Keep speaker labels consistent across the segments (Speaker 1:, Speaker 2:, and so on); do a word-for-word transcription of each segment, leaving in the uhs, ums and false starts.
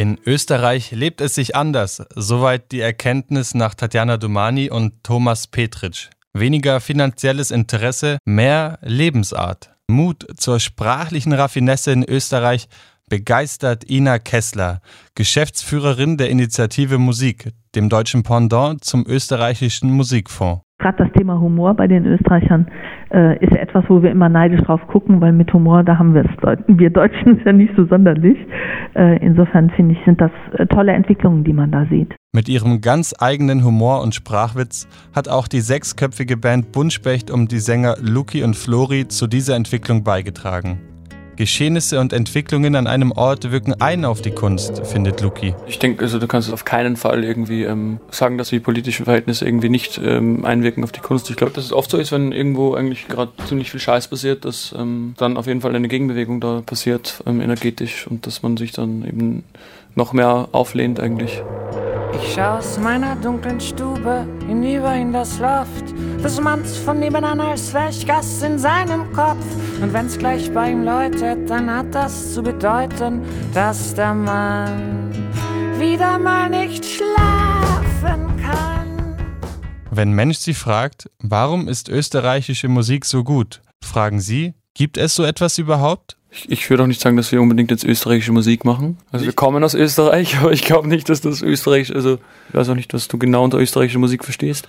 Speaker 1: In Österreich lebt es sich anders, soweit die Erkenntnis nach Tatjana Doumani und Thomas Petritsch. Weniger finanzielles Interesse, mehr Lebensart. Mut zur sprachlichen Raffinesse in Österreich begeistert Ina Kessler, Geschäftsführerin der Initiative Musik, dem deutschen Pendant zum österreichischen Musikfonds.
Speaker 2: Gerade das Thema Humor bei den Österreichern äh, ist etwas, wo wir immer neidisch drauf gucken, weil mit Humor, da haben wir es, wir Deutschen ja nicht so sonderlich. Äh, insofern finde ich, sind das äh, tolle Entwicklungen, die man da sieht.
Speaker 1: Mit ihrem ganz eigenen Humor und Sprachwitz hat auch die sechsköpfige Band Buntspecht um die Sänger Luki und Flori zu dieser Entwicklung beigetragen. Geschehnisse und Entwicklungen an einem Ort wirken ein auf die Kunst, findet Luki.
Speaker 3: Ich denke, also du kannst auf keinen Fall irgendwie ähm, sagen, dass die politischen Verhältnisse irgendwie nicht ähm, einwirken auf die Kunst. Ich glaube, dass es oft so ist, wenn irgendwo eigentlich gerade ziemlich viel Scheiß passiert, dass ähm, dann auf jeden Fall eine Gegenbewegung da passiert, ähm, energetisch, und dass man sich dann eben noch mehr auflehnt eigentlich.
Speaker 4: Ich schau aus meiner dunklen Stube hinüber in das Loft des Manns von nebenan, als wär ich Gast in seinem Kopf. Und wenn's gleich bei ihm läutet, dann hat das zu bedeuten, dass der Mann wieder mal nicht schlafen kann.
Speaker 1: Wenn Mensch sie fragt, warum ist österreichische Musik so gut, fragen sie, gibt es so etwas überhaupt?
Speaker 3: Ich, ich würde auch nicht sagen, dass wir unbedingt jetzt österreichische Musik machen. Also wir kommen aus Österreich, aber ich glaube nicht, dass das österreichisch, also ich weiß auch nicht, was du genau unter österreichischer Musik verstehst.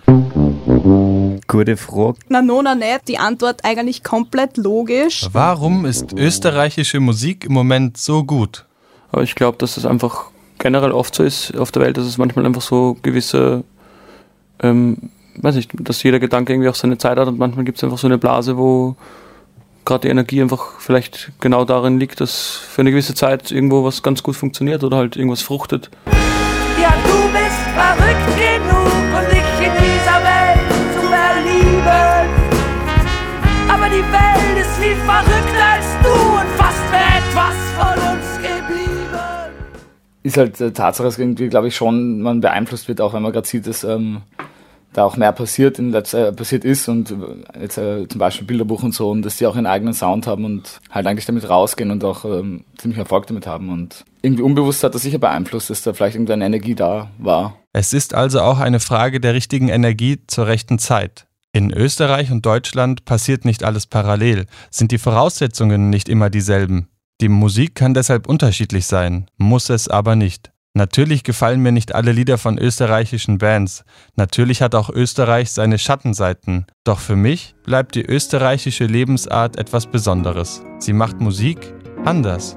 Speaker 5: Gute Frage.
Speaker 6: Na, nona nicht. Die Antwort eigentlich komplett logisch.
Speaker 1: Warum ist österreichische Musik im Moment so gut?
Speaker 3: Aber ich glaube, dass es einfach generell oft so ist auf der Welt, dass es manchmal einfach so gewisse, ähm, weiß nicht, dass jeder Gedanke irgendwie auch seine Zeit hat, und manchmal gibt es einfach so eine Blase, wo gerade die Energie einfach vielleicht genau darin liegt, dass für eine gewisse Zeit irgendwo was ganz gut funktioniert oder halt irgendwas fruchtet.
Speaker 4: Ja, du bist verrückt genug, um dich in dieser Welt zu verlieben. Aber die Welt ist viel verrückter als du, und fast wäre etwas von uns geblieben.
Speaker 5: Ist halt äh, Tatsache, dass irgendwie, glaube ich, schon man beeinflusst wird, auch wenn man gerade sieht, dass ähm, da auch mehr passiert, in letzter, äh, passiert ist, und äh, jetzt äh, zum Beispiel Bilderbuch und so, und dass die auch ihren eigenen Sound haben und halt eigentlich damit rausgehen und auch ähm, ziemlich Erfolg damit haben, und irgendwie unbewusst hat das sicher beeinflusst, dass da vielleicht irgendeine Energie da war.
Speaker 1: Es ist also auch eine Frage der richtigen Energie zur rechten Zeit. In Österreich und Deutschland passiert nicht alles parallel, sind die Voraussetzungen nicht immer dieselben. Die Musik kann deshalb unterschiedlich sein, muss es aber nicht. Natürlich gefallen mir nicht alle Lieder von österreichischen Bands. Natürlich hat auch Österreich seine Schattenseiten. Doch für mich bleibt die österreichische Lebensart etwas Besonderes. Sie macht Musik anders.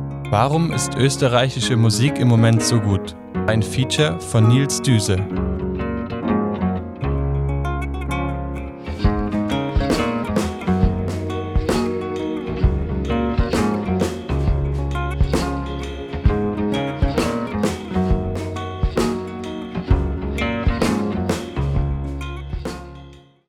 Speaker 1: Warum ist österreichische Musik im Moment so gut? Ein Feature von Nils Düse.